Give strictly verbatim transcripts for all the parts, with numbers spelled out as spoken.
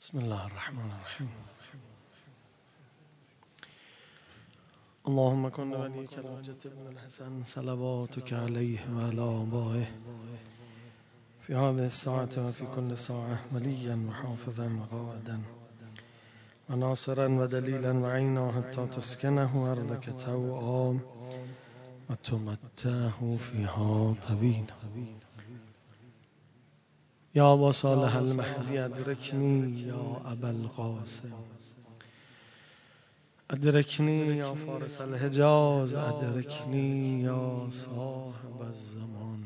بسم الله الرحمن الرحيم. اللهم كن وليك الحجة بن الحسن صلواتك عليه وعلى آبائه في هذه الساعة وفي كل ساعة وليا وحافظا وقائدا وناصرا ودليلا وعينا حتى تسكنه أرضك توعا وتمتعه فيها طويلا. يا أبا صالح المهدي أدركني يا أبا القاسم، أدركني يا فارس الحجاز، أدركني يا صاحب الزمان،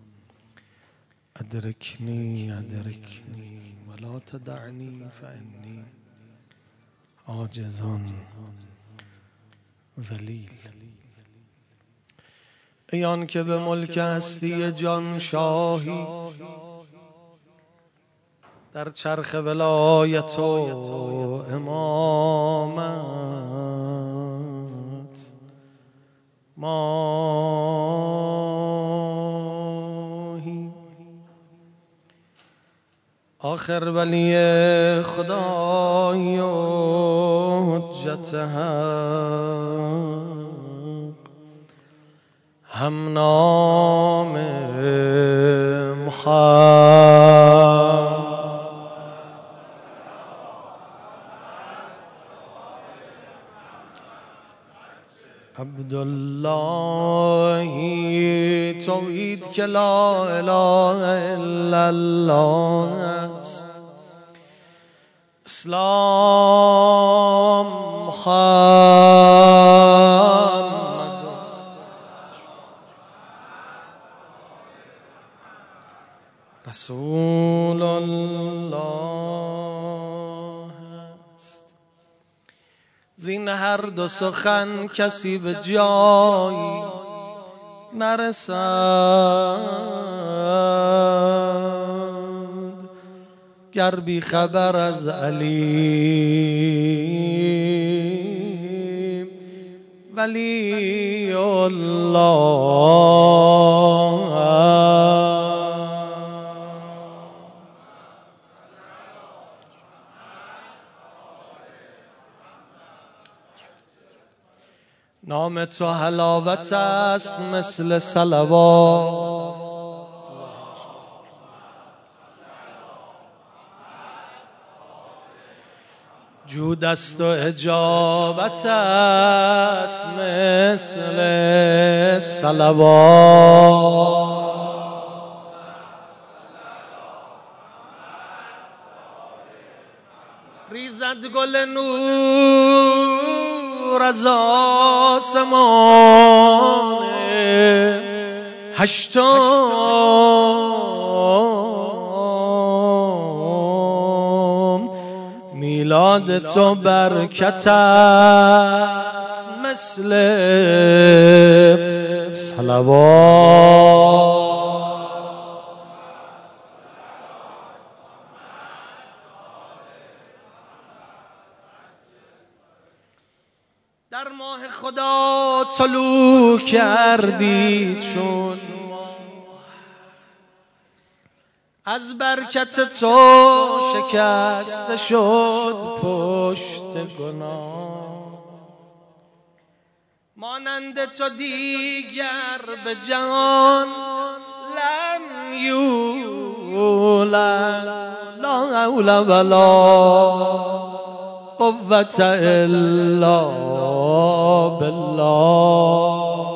أدركني أدركني ولا تدعني فإني عاجز ذلیل. ای آن که به ملک هستی جان شاهی، در چرخ ولایت و امامت ماهی، آخر ولی خدای و حجت حق، هم نام محمد عبدالله، توحید که لا اله الا الله است، اسلام محمد رسول الله است. زین هر دو سخن کسی به جایی نرسد، گر بی خبر از علی ولی الله. نام تو حلاوت است مثل صلوات، جود است و اجابت است مثل صلوات. ریزد گل نور از آسمان هشتم، میلاد تو برکت است مثل صلوات. در ماه خدا طلوع کردی چون از برکت تو شکسته شد پشت گناه، مانند تو دیگر به جهان لم یولد، لا حول ولا قوة الا بالله.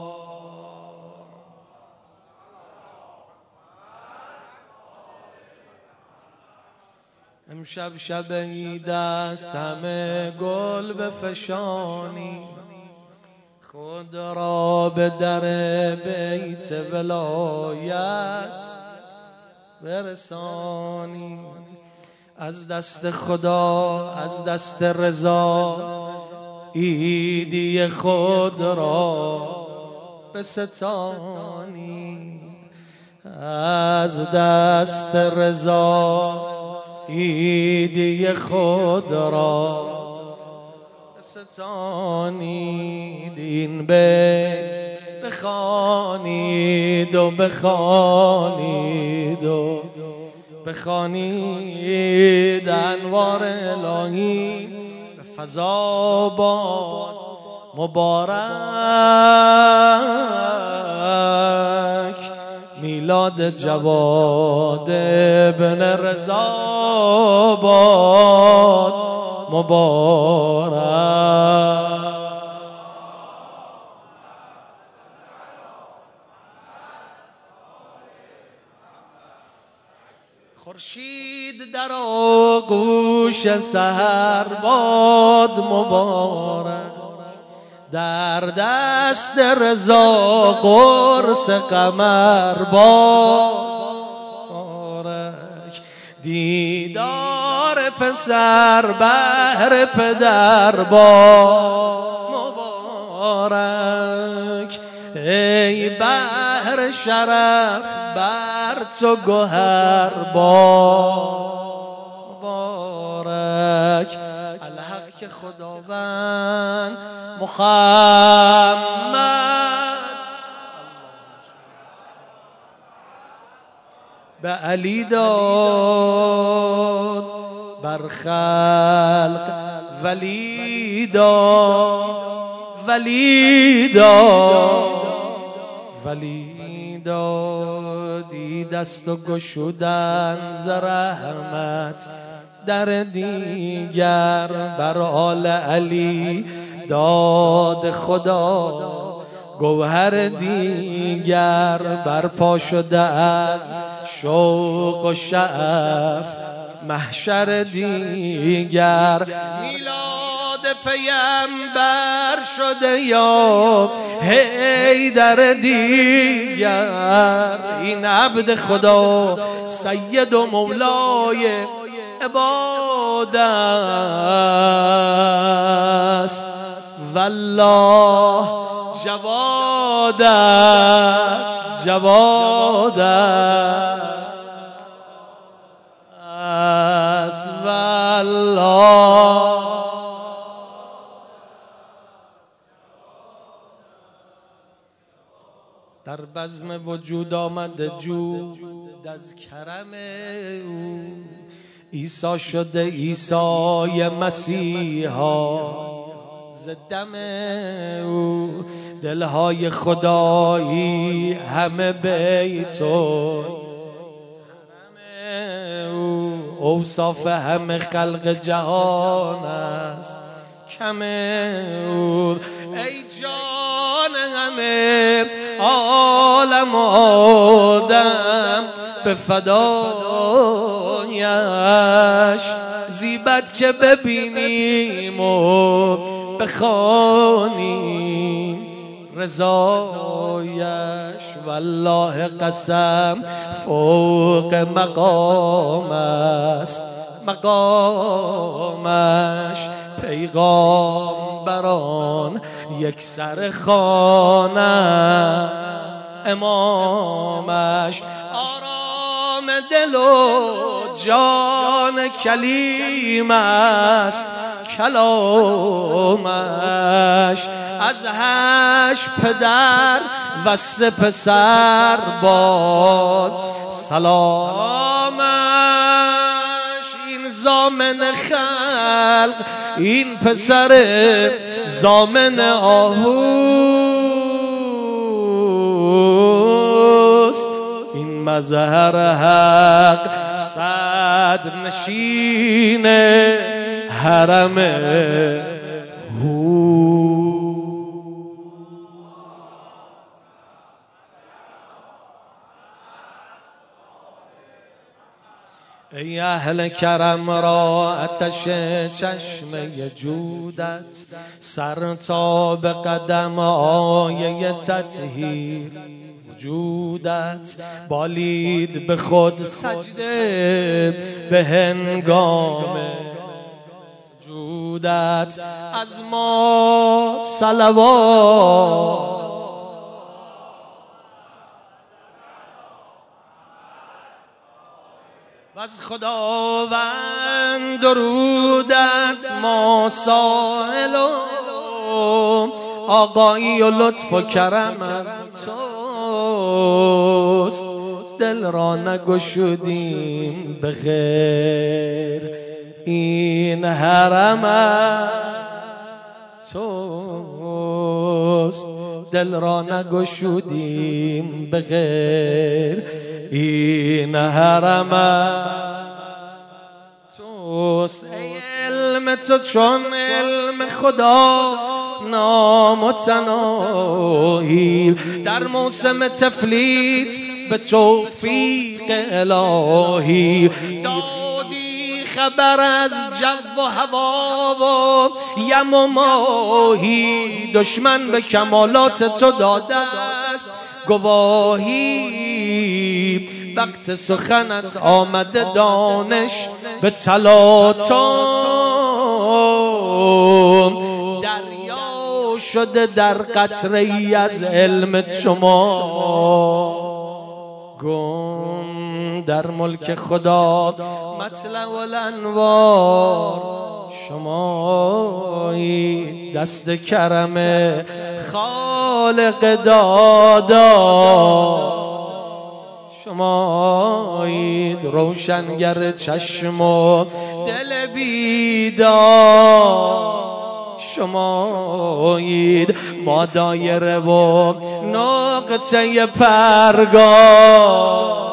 امشب شب عید است همه گل بفشانی، خود را به در بیت ولایت برسانی، از دست خدا از دست رضا عیدی خود را بستانی، از دست رضا عیدی خود را بستانید. این بیت بخوانید و بخوانید و بخوانید انوار الهی به فضا باد مبارک. میلاد جواد ابن رضا باد مبارک. خورشید در آغوش سحر باد مبارک. در دست رضا قرص قمر باد. دیدار پسر بهر پدر باد مبارک. ای بحر شرف بر تو گوهر باد مبارک. الحق که خداوند محمد به علی داد، بر خلق ولی داد ولی داد ولی دادی دست و گشودن ز رحمت در دیگر. بر آل علی داد خدا گوهر دیگر. برپا شده از شوق و شعف محشر دیگر. میلاد پیمبر شده یا حیدر دیگر. این عبد خدا سید و مولای عباد است، والله جواد است جواد است والله. در بزم وجود آمده جود از کرم او. عیسی شده عیسی مسیحا ز دم او. دلهای خدایی همه بیتون او. اوصاف همه خلق جهان است کم او. ای جان همه عالم آدم به فدایش. زیبت که ببینیم و بخوانیم رضایش. والله قسم فوق مقام است مقامش. پیغامبران یک سر خوانند امامش. آرام دل و جان کلیم است کلامش. از هشت پدر و سه پسر باد سلامش. این زامن خلق این پسر زامن آهوست. این مظهر حق صدر نشین حرم هو. ای اهل کرم را آتش چشمه جودت. سر تا به قدم آیه تطهیر وجودت. بالید به خود سجده به هنگام سجودت. از ما صلوات و از خداوند درودت ما سائل و آقایی و لطف و کرم از توست. دل را نگشودیم به غیر، این حرم توست. دل را نگشودیم به غیر، این حرم توست. ای علم تو چون علم خدا نامتناهی، در موسم تفلیت به توفیق الهی دادی خبر از جو و هوا و یم و ماهی. دشمن به کمالات تو داده است گواهی، وقت سخنت آمده دانش به تلاطم. دریا شده در قطره ای از علم شما، گم در ملک خدا مطلع الانوار شمایی. دست کرم خالق دادا شمایید، روشنگر چشم و دل بیدار شمایید. ما دایره و نقطه پرگار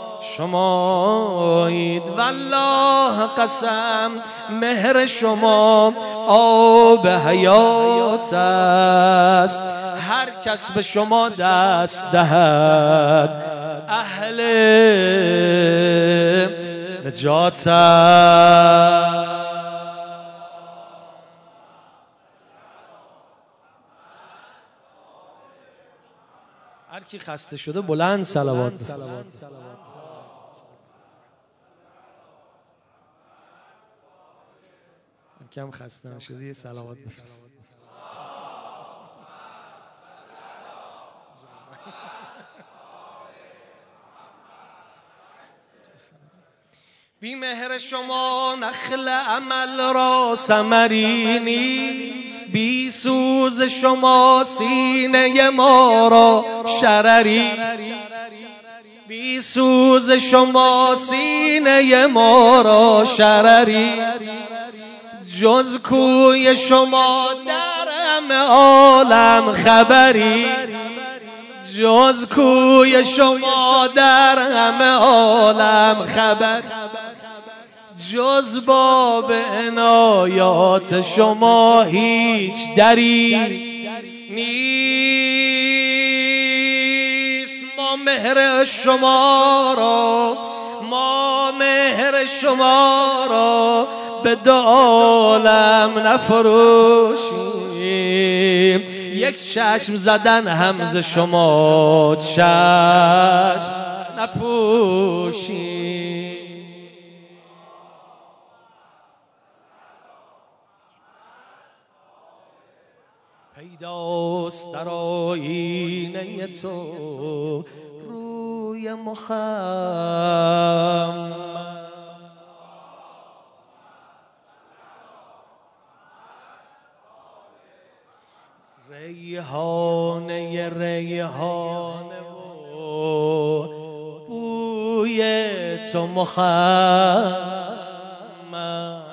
شمایید. والله قسم مهر شما آب حیات است، هر کس به شما دست دهد اهل نجات است. هر کی خسته شده بلند صلوات بفرست. هر کی هم خسته نشده یه صلوات بفرست. بی مهر شما نخل عمل را ثمری نیست، بی سوز شما سینه ما را شرری. بی سوز شما سینه ما را شرری، جز کوی شما در همه عالم خبری. جز کوی شما در همه عالم خبر، جز باب عنایات شما هیچ دری نیست. ما مهر شما را ما مهر شما را به دو عالم نفروشیم. یک چشم زدن هم ز شما چشم نپوشیم. پیداست در آیینه تو روی محمد، ریحانه ریحانه و بوی تو محمد.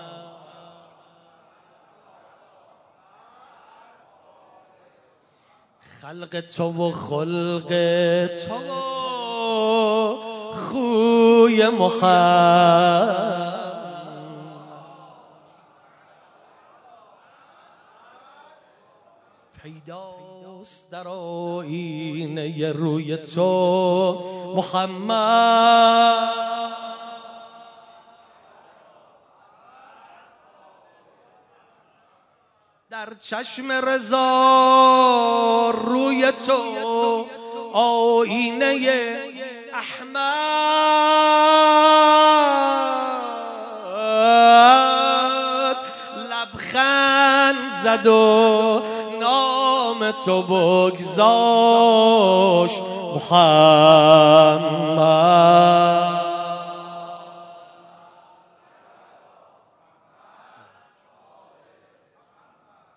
خلق تو و خلق تو و خوی محمد، پیداست در آیینه روی تو محمد. در چشم رضا روی تو آیینه احمد، لبخند زد و نام تو بگذاشت محمد.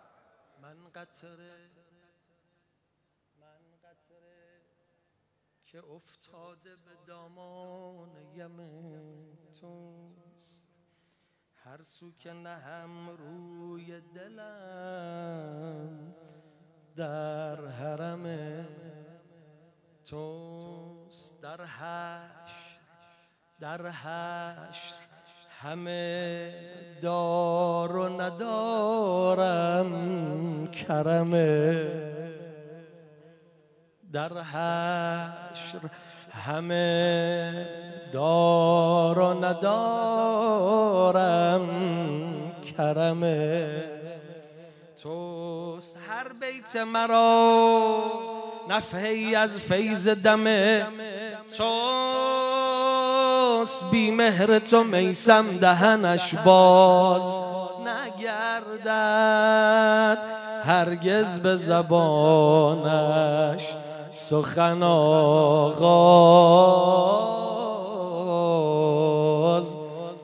من قطره من قطره که افتاده به دامان یم توست، هر سو که نهم روی دلم در حرم توست. در حشر در حشر همه دار و ندارم کرمه، در حشر همه دار و ندارم کرمه توست. هر بیت مرا نفحی از فیض دم توست، بی مهر تو میسم دهنش باز نگردد، هرگز به زبانش سخن آغاز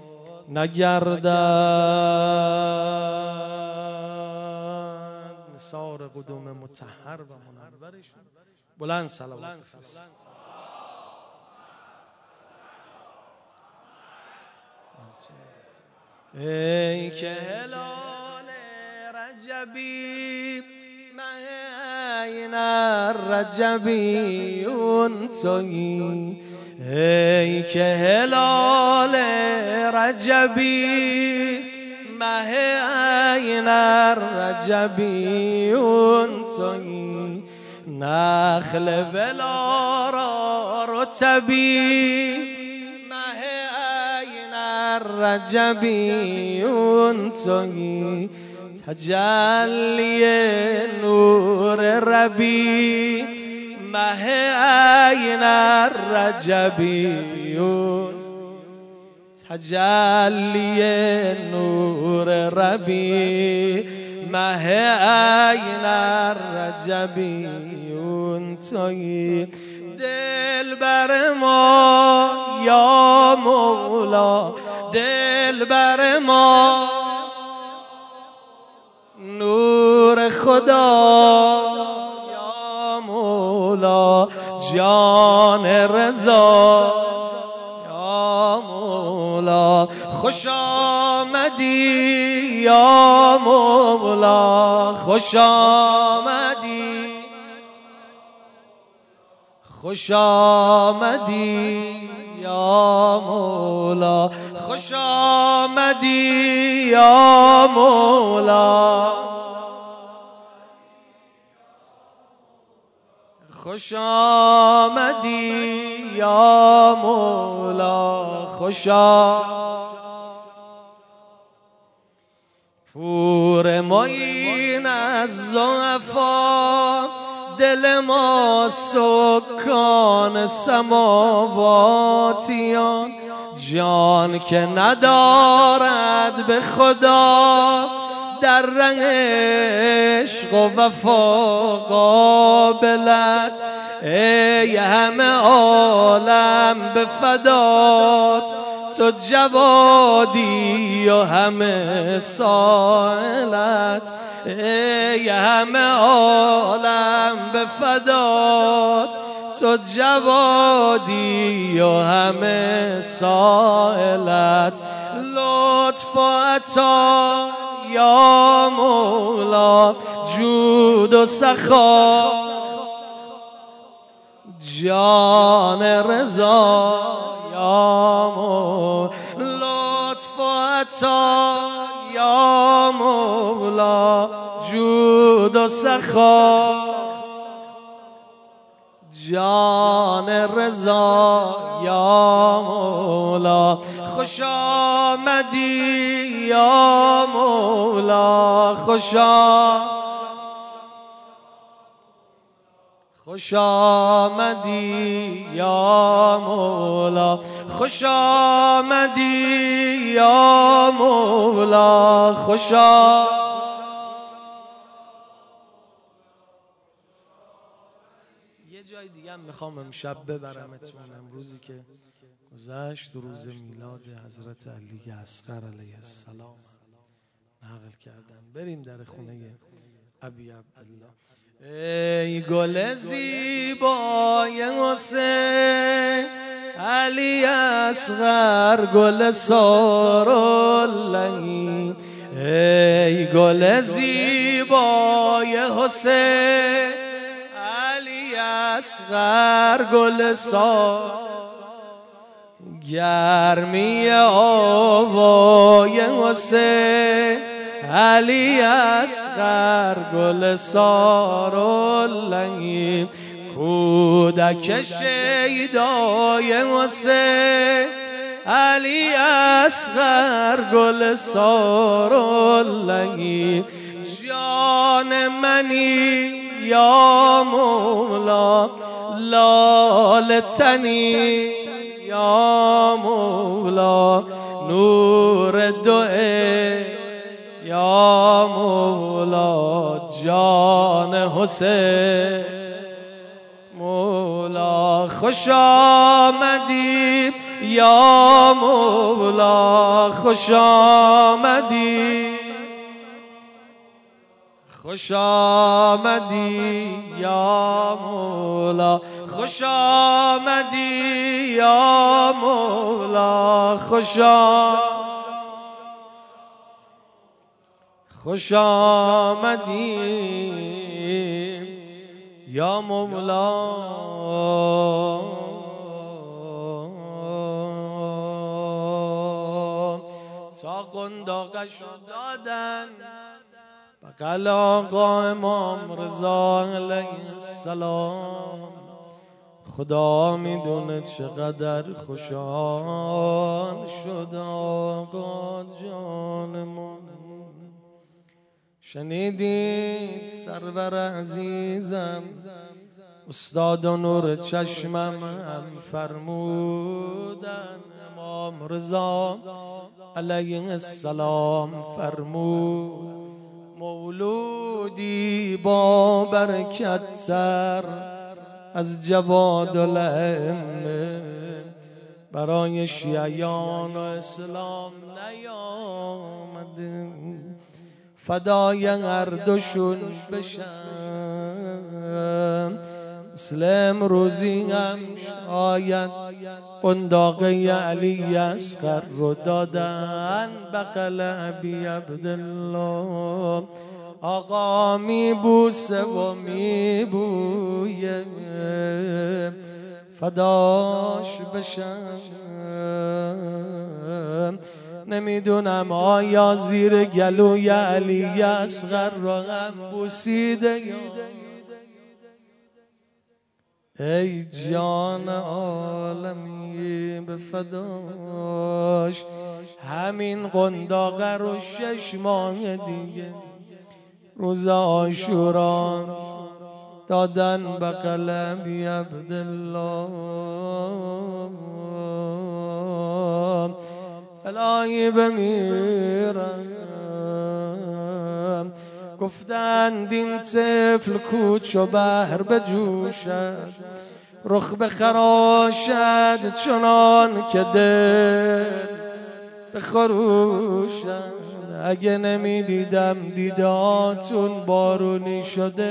نگردد. نثار قدوم مطهر و منورشون بلند صلوات بفرست. ای که هلال رجبی مه عین رجبی اون تویی، ای که هلال رجبی مه عین رجبی اون تویی، نخل بلا را رتبی مه عین رجبی اون تویی، تجلی نور ربی مه عین رجبیون، تجلی نور ربی مه عین رجبیون تویی. دل بر ما یا مولا، دل بر ما نور خدا یا مولا، جان رضا یا مولا، خوش آمدی یا مولا، خوش آمدی خوش آمدی یا مولا، خوش آمدی یا مولا، خوش آمدی یا مولا، خوش آمدی. پور معین از ضعفا دل ما سکان سماواتیان، جان که ندارد به خدا در رنگ عشق و وفا قابلت، ای همه عالم به فدات تو جوادی و همه سائلت، ای همه عالم به فدات تو جوادی و همه سائلت، لطف و عطا یا مولا، جود و سخا جان رضا یا مولا، لطف و عطا یا مولا، جود و سخا جان رضا یا مولا، خوش آمدی یا مولا، خوش آمدی خوش آمدی یا مولا، خوش آمدی یا مولا، خوش آمدی. یه جای دیگه هم میخوام امشب ببرمتون، امروزی که گذشت روز میلاد حضرت علی اصغر علیه السلام نقل کردن، بریم در خونه ابی عبدالله. ای گل زیبای حسین علی اصغر گل ساراللهی، ای گل زیبای حسین علی اصغر گل سار، گرمی آوای حسین علی اصغر گل ساراللهی، کودک شیدای حسین علی اصغر گل ساراللهی، جان منی یا مولا لال تنی یا مولا نور دوئه یا مولا جان حسین مولا، خوش آمدی یا مولا خوش آمدی، خوش آمدی یا مولا خوش آمدی یا مولا، خوش خوش آمدی یا مولا. تا قنداقش دادن بغل آقا امام رضا علیه السلام، خدا میدونه چقدر خوشحال شد آقا جانمون. شنیدید سرور عزیزم استاد و نور چشمم هم فرمودن، امام رضا علیه السلام فرمود مولودی با برکت تر از جواد الائمه برای شیعیان و اسلام نیامده، فدای هر دوشون بشم. مثل امروزی هم شاید قنداقه علی اصغر رو دادن بغل ابی عبدالله، آقا میبوسه و میبویه فداش بشم. نمیدونم آیا زیر گلوی علی اصغر رو هم بوسیده یا ای جان عالمی به فداش. همین قنداقه رو شش ماه دیگه روز عاشورا دادن بغل ابی عبدالله. الهی بمیرم گفتند این طفل کوچ و بحر بجوشد، رخ بخراشد چنان که دل بخروشد. اگه نمیدیدم دیداتون بارونی شده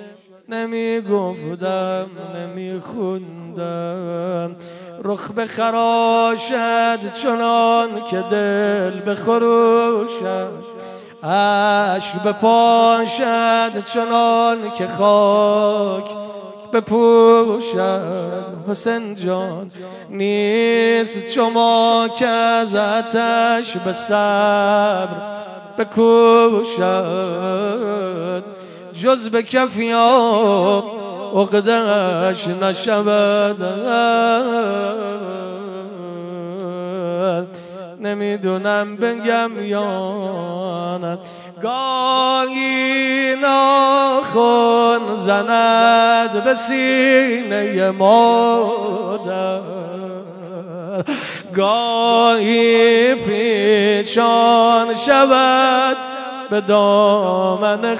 نمیگفتم نمیخوندم، رخ بخراشد چنان که دل بخروشد، اشک بپاشد چنان که خاک بپوشد. حسین جان نیست شما که از آتش به صبر بکوشد، جز به کفیاب عقده‌اش نشود. نمیدونم بگم یا نه، گاهی ناخن زند به سینه مادر، گاهی پیچان شود به دامن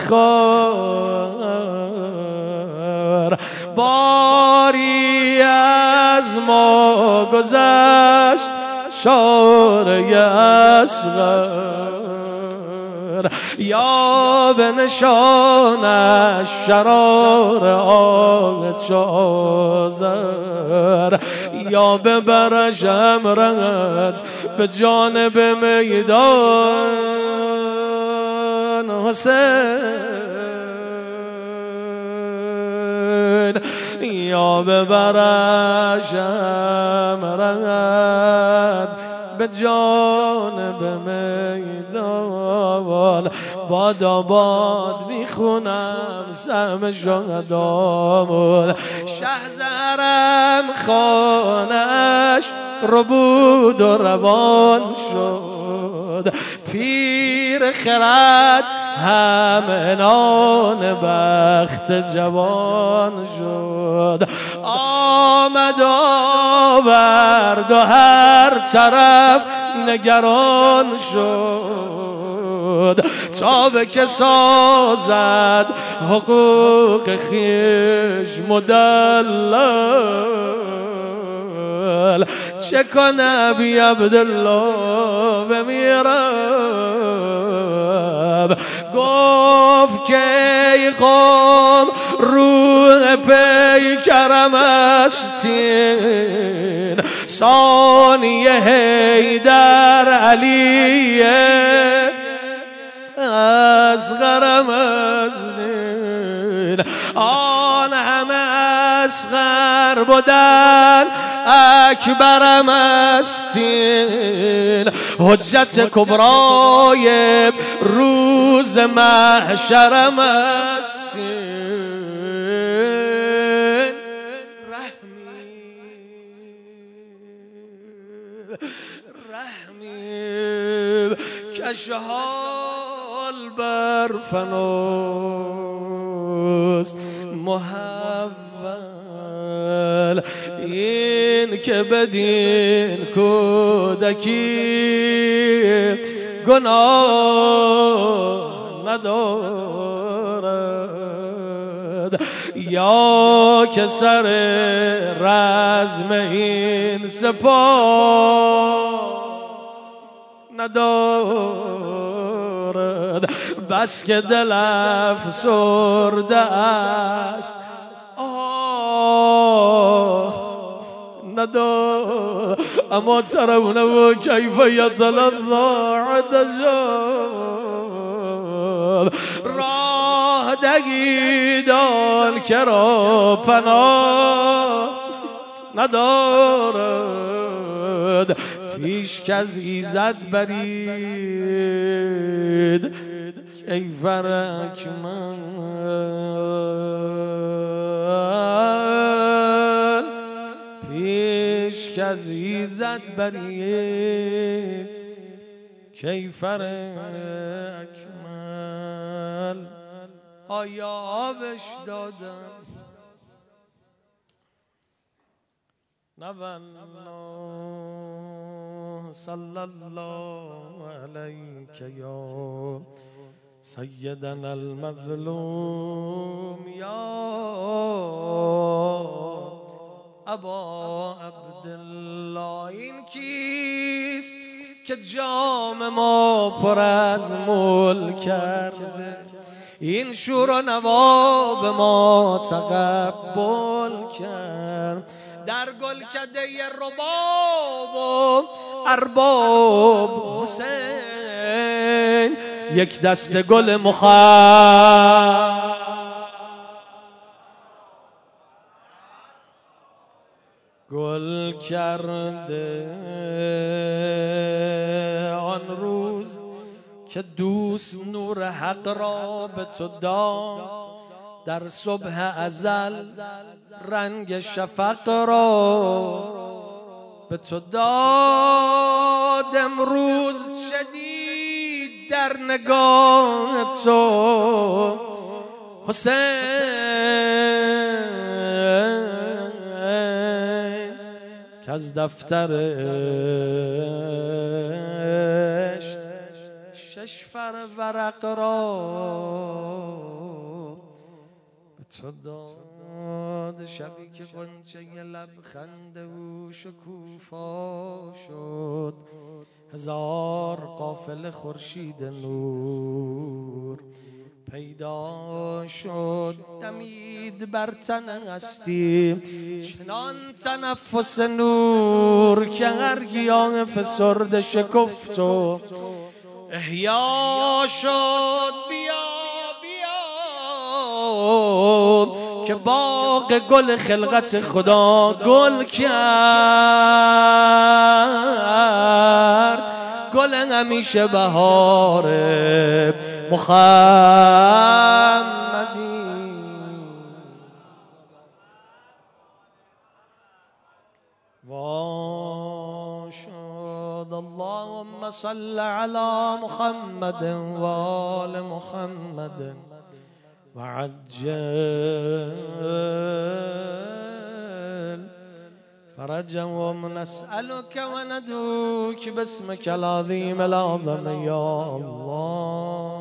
خار. باری از ما گذشت شاره اصغر، یا به نشانش شرار آهد شازر، یا به برش امرت به جانب میدان حسین، یا به برش امرت به جانب میدان. باد آباد میخونم سهم شهدامون، شهزرم خانش رو بود و روان شد، پیر خرد همه نان بخت جوان شد. آمد آورد و هر طرف نگران شد، تا به که سازد حقوق خویش مدلل. چه کنه بی عبدالله بمیرم، گفت که ای قوم روح پیکرم استین، ثانی حیدر علیه اصغرم ازدین. آن همه اصغر بودن اکبرم استین، حجت کبرای روز محشرم استین. رحمی رحمی کشحال بر فناست محول، این که بدین کودکی گناه ندارد، یا که سر رزم این سپاه ندارد، بس که دل افسرده است آه ندارد. اما ترونه کیف یتلظی عطشان، راه دگیدان که را پناه ندارد، پیش که از ایزد برید کیف رکمن، پیش که از ایزد برید کیف رکمن. آیا آبش دادم نوالله صلی الله علیک یا سیدنا المظلوم، یا ابا عبدالله. این کیست که جام ما پر از مل کرده، این شور و نوا به ما تقبل کرد، در گلکده رباب و ارباب حسین یک دست گل مخمر گل کرده. آن روز که دوست نور حق را به تو داد، در صبح ازل رنگ شفق را به تو داد، امروز شدید در نگاه تو حسین، که از دفتر عشق شش فر ورق را به تو داد. شد، شبی که غنچه لبخند او شکوفا شد. هزار قافله خورشید نور پیدا شد. دمید بر تن هستی چنان تنفس نور که هر گیاه فسرده شکفت و احیا شد. بیا بیا که باغ گل خلقت خدا گل کرد. گل همیشه بهار محمدی. واشهد اللهم صل على محمد و آل محمد وعجل فرجهم. نسألك وندعوك باسمك العظيم الأعظم يا الله.